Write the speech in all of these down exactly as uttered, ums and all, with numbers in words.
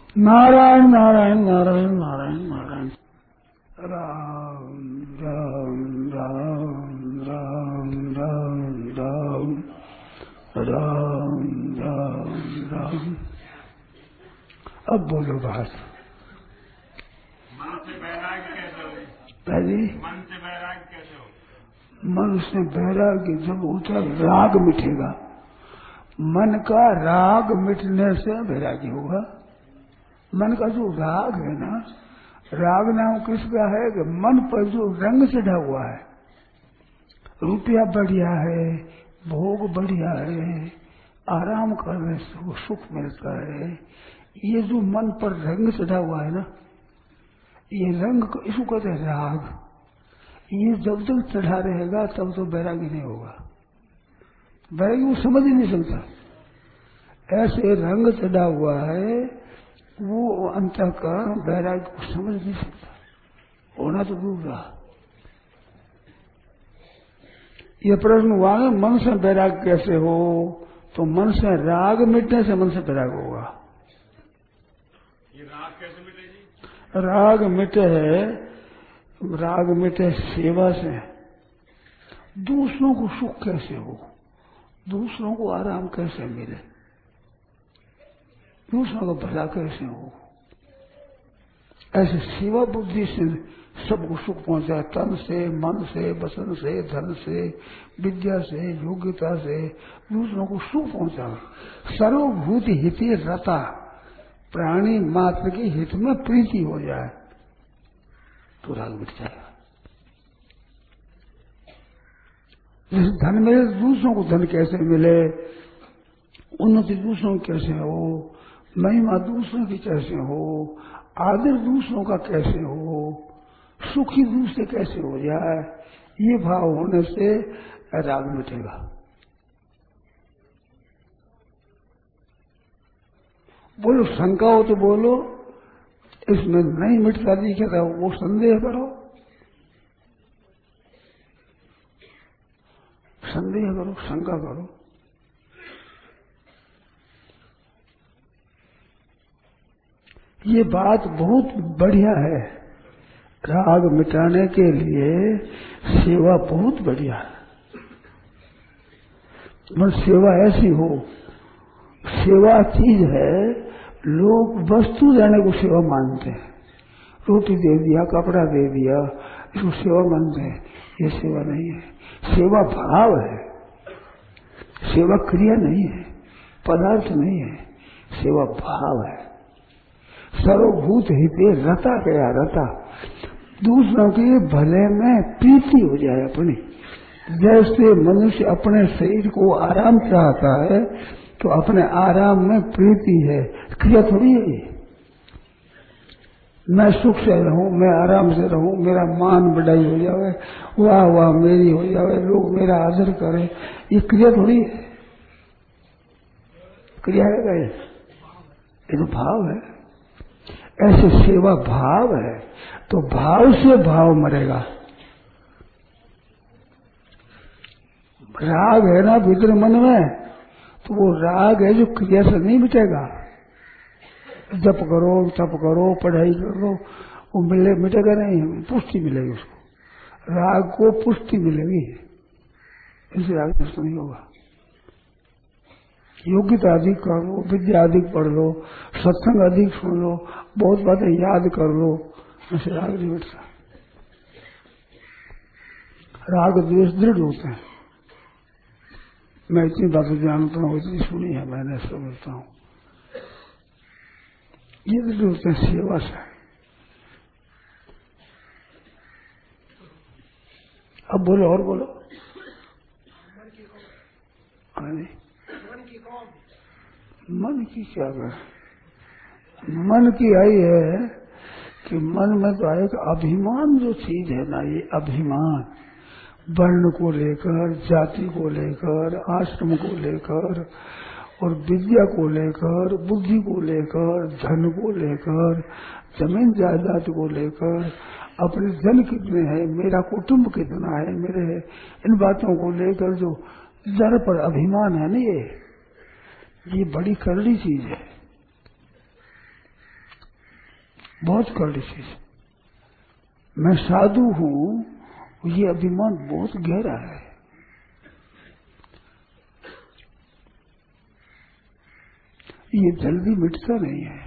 नारायण नारायण नारायण नारायण नारायण। राम राम राम राम राम राम राम राम राम। अब बोलो बात। मन से वैराग्य कैसे हो? पहले मन से वैराग्य कैसे हो? मन से वैराग्य जब होता राग मिटेगा। मन का राग मिटने से वैराग्य होगा। मन का जो राग है ना, राग नाम किसका है कि मन पर जो रंग चढ़ा हुआ है, रुपया बढ़िया है, भोग बढ़िया है, आराम करने से सुख मिलता है, ये जो मन पर रंग चढ़ा हुआ है ना, ये रंग को इसको कहते हैं राग। ये जब तक चढ़ा रहेगा तब तो वैराग्य नहीं होगा। वैराग्य वो समझ ही नहीं सकता। ऐसे रंग चढ़ा हुआ है वो अंतःकरण वैराग्य को समझ नहीं सकता, होना तो दूर रहा। यह प्रश्न हुआ है मन से वैराग्य कैसे हो, तो मन से राग मिटने से मन से वैराग्य होगा। ये राग कैसे मिटेगी? राग मिटे है, राग मिटे सेवा से। दूसरों को सुख कैसे हो, दूसरों को आराम कैसे मिले, दूसरों का भला कैसे हो, ऐसे सेवा बुद्धि से सबको सुख पहुंचा। तन से, मन से, वचन से, धन से, विद्या से, योग्यता से दूसरों को सुख पहुंचा। सर्वभूत हिते रता, प्राणी मात्र के हित में प्रीति हो जाए तो राग मिट जाएगा। जैसे धन मिले दूसरों को धन कैसे मिले, उन्नति दूसरों की कैसे हो, महिमा दूसरों की कैसे हो, आदर दूसरों का कैसे हो, सुखी दूसरे कैसे हो जाए, ये भाव होने से राग मिटेगा। बोलो शंका हो तो बोलो, इसमें नहीं मिटता दिखेगा वो संदेह करो, संदेह करो, शंका करो। ये बात बहुत बढ़िया है। राग मिटाने के लिए सेवा बहुत बढ़िया है। मगर सेवा ऐसी हो, सेवा चीज है, लोग वस्तु देने को सेवा मानते हैं। रोटी दे दिया, कपड़ा दे दिया, इसको सेवा मानते हैं। ये सेवा नहीं है, सेवा भाव है, सेवा क्रिया नहीं है, पदार्थ नहीं है, सेवा भाव है। सर्वभूत हिते रता गया, रता दूसरों के भले में प्रीति हो जाए अपनी। जैसे मनुष्य अपने शरीर को आराम चाहता है तो अपने आराम में प्रीति है, क्रिया थोड़ी है ये। मैं सुख से रहूं, मैं आराम से रहूं, मेरा मान बढ़ाई हो जाए, वाह वाह मेरी हो जाए, लोग मेरा आदर करें, ये क्रिया थोड़ी है। क्रिया है ये, ये तो भाव है। ऐसे सेवा भाव है, तो भाव से भाव मरेगा। राग है ना भीतर मन में, तो वो राग है जो क्रिया से नहीं मिटेगा। जप करो, तप करो, पढ़ाई करो, वो मिले मिटेगा नहीं, पुष्टि मिलेगी उसको। राग को पुष्टि मिलेगी, इसे राग नष्ट नहीं होगा। योग्यता अधिक कर लो, विद्या अधिक पढ़ लो, सत्संग अधिक सुन लो, बहुत बातें याद कर लो, ऐसे राग नहीं मिटता। राग द्वेष दृढ़ होते हैं। मैं इतनी बातें जानता हूँ, इतनी सुनी है मैंने, समझता हूँ। ये दृढ़ होते हैं सेवा से। अब बोलो और बोलो। मन की क्या है? मन की आई है कि मन में तो एक अभिमान जो चीज है ना, ये अभिमान वर्ण को लेकर, जाति को लेकर, आश्रम को लेकर, और विद्या को लेकर, बुद्धि को लेकर, धन को लेकर, जमीन जायदाद को लेकर, अपने जन कितने हैं, मेरा कुटुंब कितना है, मेरे, इन बातों को लेकर जो जड़ पर अभिमान है ना, ये ये बड़ी करड़ी चीज है। बहुत कड़ी चीज। मैं साधु हूं, ये अभिमान बहुत गहरा है। ये जल्दी मिटता नहीं है।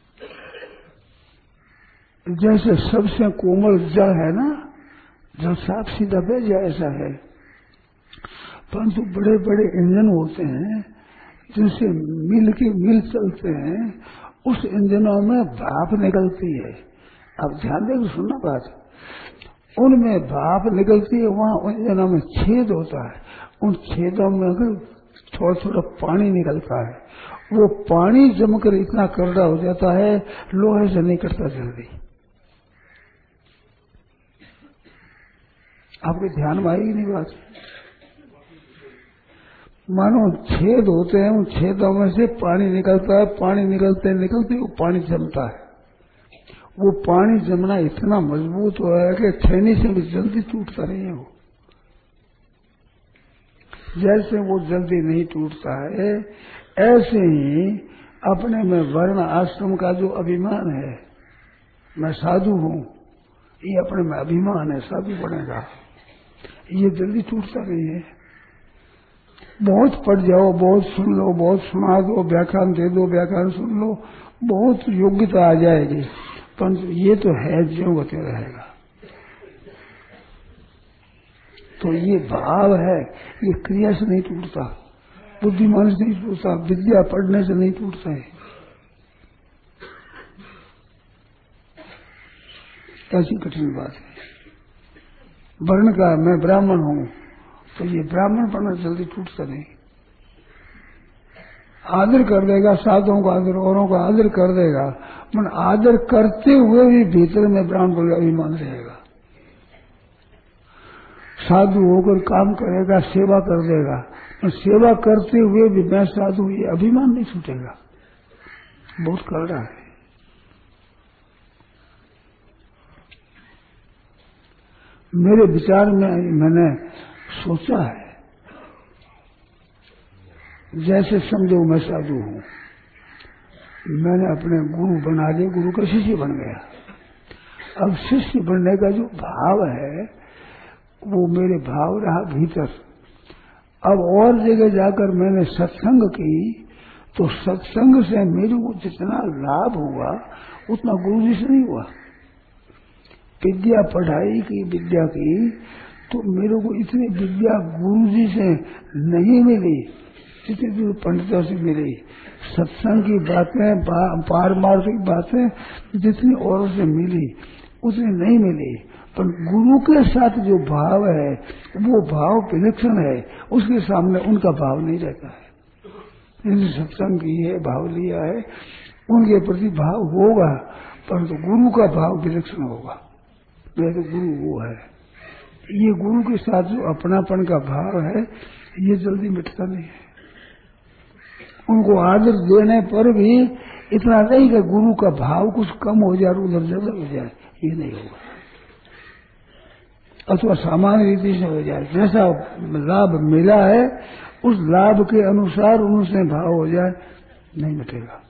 जैसे सबसे कोमल जड़ है ना, जब साफ सीधा बह जाए ऐसा है। परंतु बड़े बड़े इंजन होते हैं जिनसे मिल के मिल चलते हैं, उस इंजनों में भाप निकलती है। अब ध्यान देकर सुनना बात, उनमें भाप निकलती है, वहां इंजनों में छेद होता है, उन छेदों में अगर थोड़ा थोड़ा पानी निकलता है, वो पानी जमकर इतना करड़ा हो जाता है, लोहे से नहीं कटता जल्दी। आपके ध्यान में आएगी नहीं बात? मानो छेद होते हैं, उन छेदों में से पानी निकलता है, पानी निकलते निकलते वो पानी जमता है। वो पानी जमना इतना मजबूत हो है कि छेनी से भी जल्दी टूटता नहीं है। वो जैसे वो जल्दी नहीं टूटता है, ऐसे ही अपने में वर्ण आश्रम का जो अभिमान है, मैं साधु हूं, ये अपने में अभिमान है, साधु बनेगा, ये जल्दी टूटता नहीं है। बहुत पढ़ जाओ, बहुत सुन लो, बहुत सुना दो, व्याख्यान दे दो, व्याख्यान सुन लो, बहुत योग्यता आ जाएगी, परंतु ये तो है ज्यों होते रहेगा। तो ये भाव है, ये क्रिया से नहीं टूटता, बुद्धिमान से नहीं टूटता, विद्या पढ़ने से नहीं टूटता है। ऐसी कठिन बात है। वर्ण का मैं ब्राह्मण हूं, तो ये ब्राह्मण पढ़ना जल्दी टूटता नहीं। आदर कर देगा, साधुओं का आदर, औरों का आदर कर देगा, मन आदर करते हुए भी भीतर में ब्राह्मण का अभिमान रहेगा। साधु होकर काम करेगा, सेवा कर देगा, पर सेवा करते हुए भी मैं साधु, ये अभिमान नहीं छूटेगा। बहुत करड़ा है। मेरे विचार में मैंने सोचा है, जैसे समझो मैं साधु हूं, मैंने अपने गुरु बना लिए, गुरु का शिष्य बन गया। अब शिष्य बनने का जो भाव है वो मेरे भाव रहा भीतर। अब और जगह जाकर मैंने सत्संग की, तो सत्संग से मेरे को जितना लाभ हुआ उतना गुरु जी से नहीं हुआ। विद्या पढ़ाई की, विद्या की, तो मेरे को इतनी विद्या गुरु जी से नहीं मिली जितनी दूर पंडितों से मिली। सत्संग की बातें, पारमार्थिक बातें जितनी औरों से मिली उतनी नहीं मिली, पर गुरु के साथ जो भाव है वो भाव विलक्षण है, उसके सामने उनका भाव नहीं रहता है। जिनसे सत्संग की है, भाव लिया है, उनके प्रति भाव होगा, परंतु तो गुरु का भाव विलक्षण होगा। मेरा तो गुरु वो है। ये गुरु के साथ जो अपनापन का भाव है, ये जल्दी मिटता नहीं है। उनको आदर देने पर भी इतना नहीं कि गुरु का भाव कुछ कम हो जाए, उधर ज्यादा हो जाए, ये नहीं होगा। अथवा सामान्य रीति से हो जाए, जैसा लाभ मिला है उस लाभ के अनुसार उनसे भाव हो जाए, नहीं मिटेगा।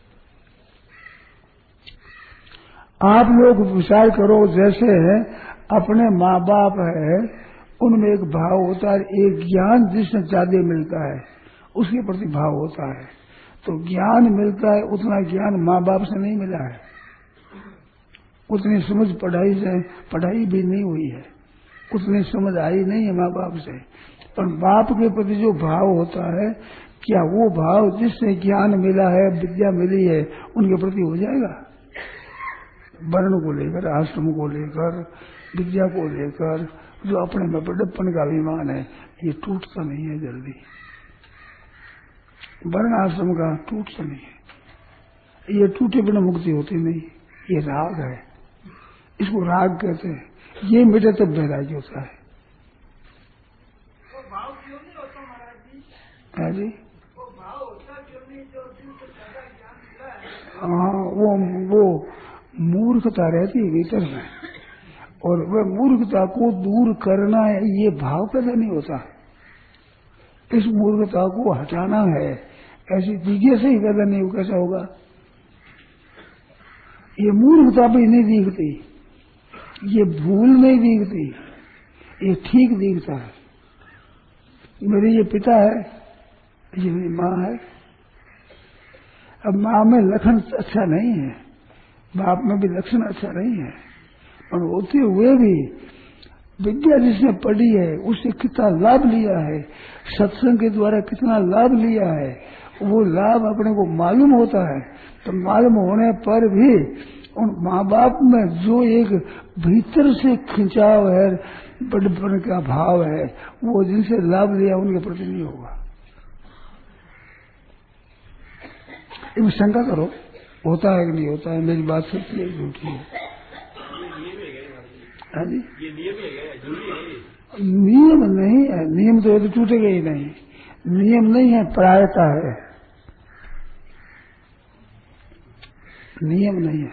आप लोग विचार करो, जैसे अपने माँ बाप है, उनमें एक भाव होता है, एक ज्ञान जिससे ज्यादा मिलता है उसके प्रति भाव होता है। तो ज्ञान मिलता है, उतना ज्ञान माँ बाप से नहीं मिला है, उतनी समझ पढ़ाई से, पढ़ाई भी नहीं हुई है, उतनी समझ आई नहीं है माँ बाप से। पर बाप के प्रति जो भाव होता है, क्या वो भाव जिससे ज्ञान मिला है, विद्या मिली है, उनके प्रति हो जाएगा? वर्ण को लेकर, आश्रम को लेकर, विद्या को लेकर जो अपने में बड़प्पन का अभिमान है, ये टूटता नहीं है जल्दी। वर्ण आश्रम का टूटता नहीं है, ये टूटे बिना मुक्ति होती नहीं। ये राग है, इसको राग कहते हैं। ये मिटे तब वैराग्य होता है। वो भाव क्यों नहीं होता महाराज जी? है जी, वो भाव होता क्यों नहीं जो जिनसे ज्यादा ज्ञान मिला है? हाँ, वो वो मूर्खता रहती है भीतर में, और वह मूर्खता को दूर करना है, ये भाव पैदा नहीं होता। इस मूर्खता को हटाना है, ऐसी दिखे से ही पैदा नहीं हो, कैसा होगा? ये मूर्खता भी नहीं दिखती, ये भूल नहीं दिखती, ये ठीक दिखता है। मेरे ये पिता है, ये मेरी माँ है। अब माँ में लक्षण अच्छा नहीं है, बाप में भी लक्षण अच्छा नहीं है, और होते हुए भी विद्या जिसने पढ़ी है उससे कितना लाभ लिया है, सत्संग के द्वारा कितना लाभ लिया है, वो लाभ अपने को मालूम होता है। तो मालूम होने पर भी उन माँ बाप में जो एक भीतर से खिंचाव है, बड़पन का भाव है, वो जिनसे लाभ लिया उनके प्रति नहीं होगा। इनमें शंका करो होता है कि नहीं होता है, मेरी बात सच्ची है झूठी है? हाँ जी, ये नियम है, नियम नहीं है, नियम तो, तो टूटेगा ही नहीं। नियम नहीं है, प्रायता है, नियम नहीं है,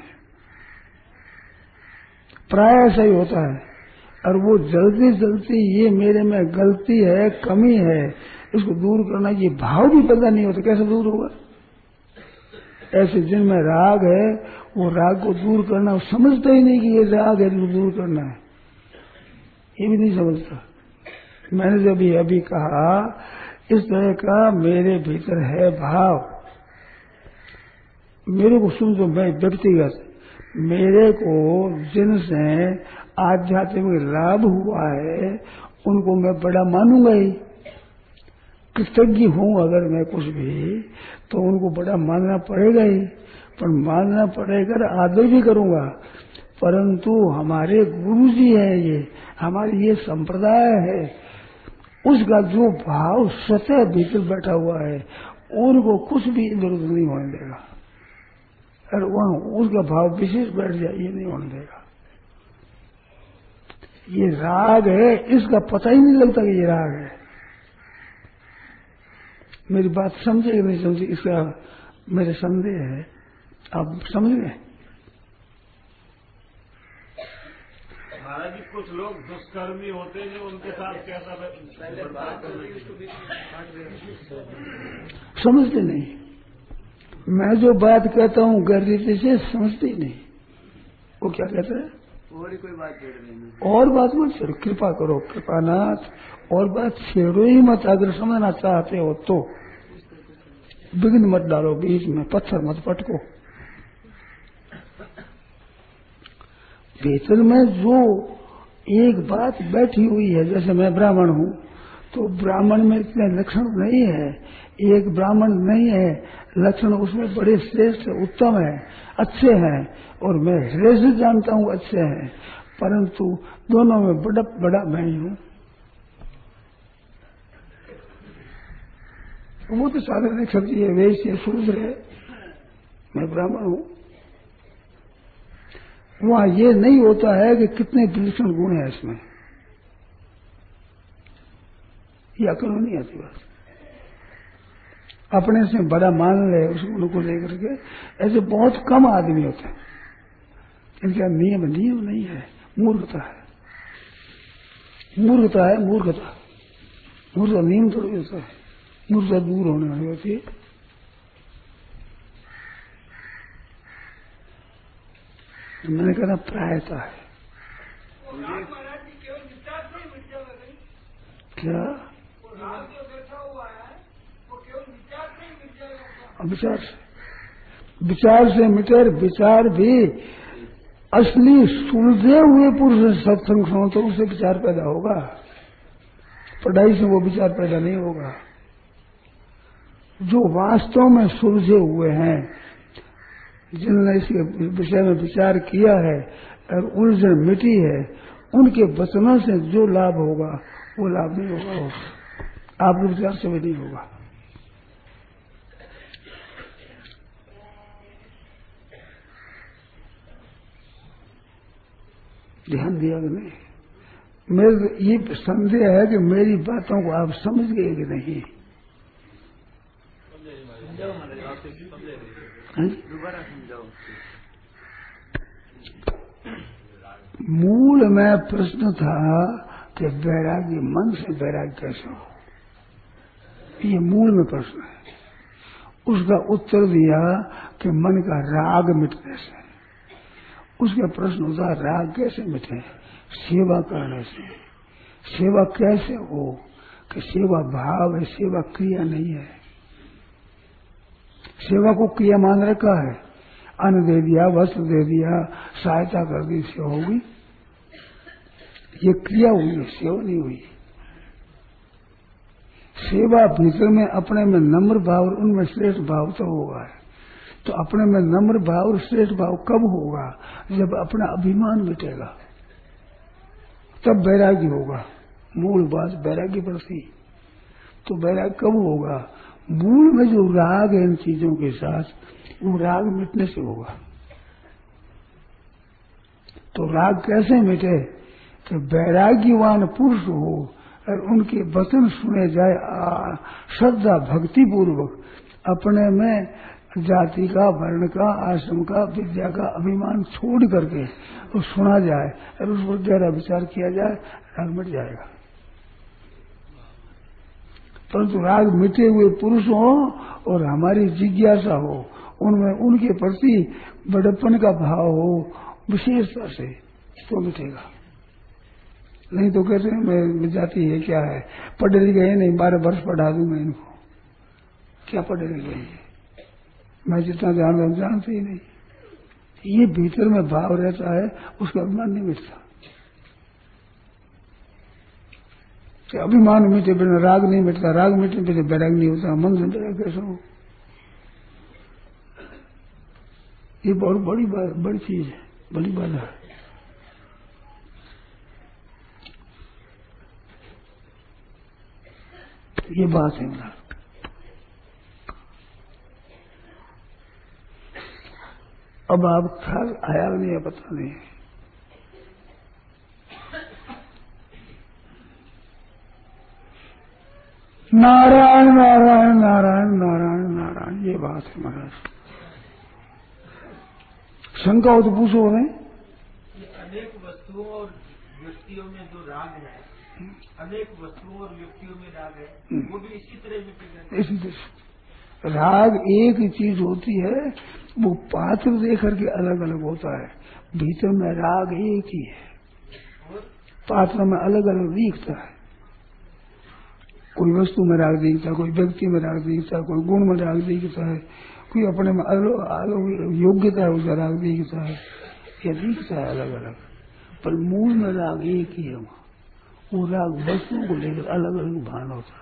प्राय ऐसा ही होता है। और वो जल्दी जल्दी ये मेरे में गलती है, कमी है, इसको दूर करना, ये भाव भी पैदा नहीं होता, कैसे दूर होगा? ऐसे जिनमें राग है वो राग को दूर करना, वो समझता ही नहीं कि ये राग है, इसको दूर करना है, ये भी नहीं समझता। मैंने जब ये अभी कहा इस तरह का मेरे भीतर है भाव, मेरे को सुन तो मैं व्यक्तिगत मेरे को जिनसे आध्यात्मिक लाभ हुआ है उनको मैं बड़ा मानूंगा ही, कृतज्ञ हूं अगर मैं कुछ भी, तो उनको बड़ा मानना पड़ेगा ही, पर मानना पड़ेगा, आदर भी करूंगा। परंतु हमारे गुरु जी है, ये हमारी ये संप्रदाय है, उसका जो भाव स्वतः भीतर बैठा हुआ है उनको कुछ भी इधर उधर नहीं होने देगा, और वहां उसका भाव विशेष बैठ जाए ये नहीं होने देगा। ये राग है, इसका पता ही नहीं लगता कि ये राग है। मेरी बात समझे कि नहीं समझे, इसका मेरे संदेह है, आप समझ गए? महाराज जी कुछ लोग दुष्कर्मी होते हैं, उनके साथ कैसा समझते नहीं। मैं जो बात कहता हूँ गरीबी से समझते ही नहीं। वो क्या कहता है? और कोई बात छेड़ नहीं, और बात मत छेड़ो, कृपा करो कृपानाथ, और बात छेड़ो ही मत। अगर समझना चाहते हो तो विघ्न मत डालो बीच में, पत्थर मत पटको। भीतर में जो एक बात बैठी हुई है, जैसे मैं ब्राह्मण हूँ तो ब्राह्मण में इतने लक्षण नहीं है, एक ब्राह्मण नहीं है, लक्षण उसमें बड़े श्रेष्ठ उत्तम है, अच्छे हैं, और मैं हृदय से जानता हूँ अच्छे हैं, परंतु दोनों में बड़ा बड़ा मैं ही हूँ। वो तो साधारण सब्जी है, वैश्य शूद्र है, मैं ब्राह्मण हूँ। वहां ये नहीं होता है कि कितने विलक्षण गुण है इसमें, ये अकल नहीं आती बात। अपने से बड़ा मान ले उस गुण को लेकर के, ऐसे बहुत कम आदमी होते हैं। इनका नियम नियम नहीं है, मूर्खता है, मूर्खता है, मूर्खता। मूर्खता नियम थोड़ी होता है, मूर्खता दूर होने वाली होती है। मैंने कहा प्रायता है। क्या विचार से, विचार से मिटे, विचार भी असली सुलझे हुए पुरुष सत्संग सुनो तो उससे विचार पैदा होगा, पढ़ाई से वो विचार पैदा नहीं होगा। जो वास्तव में सुलझे हुए हैं, जिन्होंने इसके विषय में विचार किया है और उलझन मिटी है, उनके वचनों से जो लाभ होगा वो लाभ नहीं होगा, वो आपके विचार से भी नहीं होगा। ध्यान दिया कि नहीं? मेरे ये संदेह है कि मेरी बातों को आप समझ गए कि नहीं? दोबारा समझाओ। मूल में प्रश्न था कि वैराग्य, मन से वैराग्य कैसे हो, ये मूल में प्रश्न है। उसका उत्तर दिया कि मन का राग मिटने से। उसका प्रश्न होता है राग कैसे मिटे? सेवा करने से। सेवा कैसे हो? कि सेवा भाव है, सेवा क्रिया नहीं है। सेवा को क्रिया मान रखा है, अन्न दे दिया, वस्त्र दे दिया, सहायता कर दी, सेवा होगी। ये क्रिया हुई है, सेवा नहीं हुई। सेवा भीतर में अपने में नम्र भाव और उनमें श्रेष्ठ भाव तो होगा। तो अपने में नम्र भाव और श्रेष्ठ भाव कब होगा? जब अपना अभिमान मिटेगा, तब वैराग्य होगा। मूल बात वैराग्य पर थी। तो वैराग्य कब होगा? मूल में जो राग है इन चीजों के साथ, वो राग मिटने से होगा। तो राग कैसे मिटे? तो वैराग्यवान पुरुष हो और उनके वचन सुने जाए श्रद्धा भक्ति पूर्वक, अपने में जाति का, वर्ण का, आश्रम का, विद्या का अभिमान छोड़ करके वो सुना जाए और उस पर गहरा विचार किया जाए, राग मिट जाएगा। परंतु तो राग मिटे हुए पुरुष हो और हमारी जिज्ञासा हो, उनमें उनके प्रति बड़प्पन का भाव हो विशेषता से, तो मिटेगा। नहीं तो कहते हैं मैं जाति है क्या है, पढ़े लिखे है नहीं, बारह वर्ष पढ़ा दूं मैं इनको, क्या पढ़े लिखे है, मैं जितना जान रहा हूं जानते ही नहीं। ये भीतर में भाव रहता है, उसका अभिमान नहीं मिटता। अभिमान मिटे बिना राग नहीं मिटता, राग मिटने बिना वैराग नहीं होता, मन से वैराग कैसा हो? ये बहुत बड़ी बात, बड़ी चीज है, बड़ी बात है। ये बात है मेरा। अब आप ख्याल आया नहीं है, पता नहीं। नारायण नारायण नारायण नारायण नारायण, ये बात है महाराज। शंका हो तो पूछो नहीं। अनेक वस्तुओं और व्यक्तियों में जो राग है, अनेक वस्तुओं और व्यक्तियों में राग है, वो भी इसी तरह मिटेगा। इसी तरह राग एक ही चीज होती है, वो पात्र देख करके अलग अलग होता है, भीतर में राग एक ही है, पात्र में अलग अलग दिखता है। कोई वस्तु में राग दिखता है, कोई व्यक्ति में राग दिखता है, कोई गुण में राग दिखता है, कोई अपने में अलग योग्यता है उसका राग दिखता है, यह दिखता है अलग अलग, पर मूल में राग एक ही है। वो राग वस्तुओं को लेकर अलग अलग भान होता है,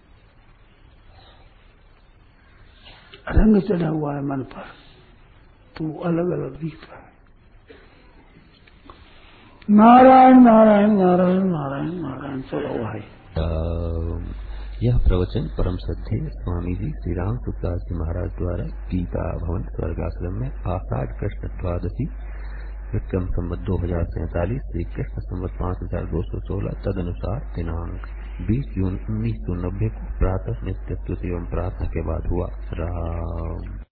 रंग चढ़ा हुआ है मन पर, तो अलग अलग दिखता है। नारायण नारायण नारायण नारायण नारायण। चलो भाई। यह प्रवचन परम श्रद्धेय स्वामी जी श्री राम सुखदास जी महाराज द्वारा गीता भवन स्वर्गाश्रम में आषाढ़ कृष्ण द्वादशी विक्रम संवत दो हजार सैतालीस श्री कृष्ण संवत पाँच हजार दो सौ सोलह तदनुसार दिनांक बीस जून उन्नीस सौ नब्बे को प्रातः नित्य स्तुति एवं प्रार्थना के बाद हुआ। राम।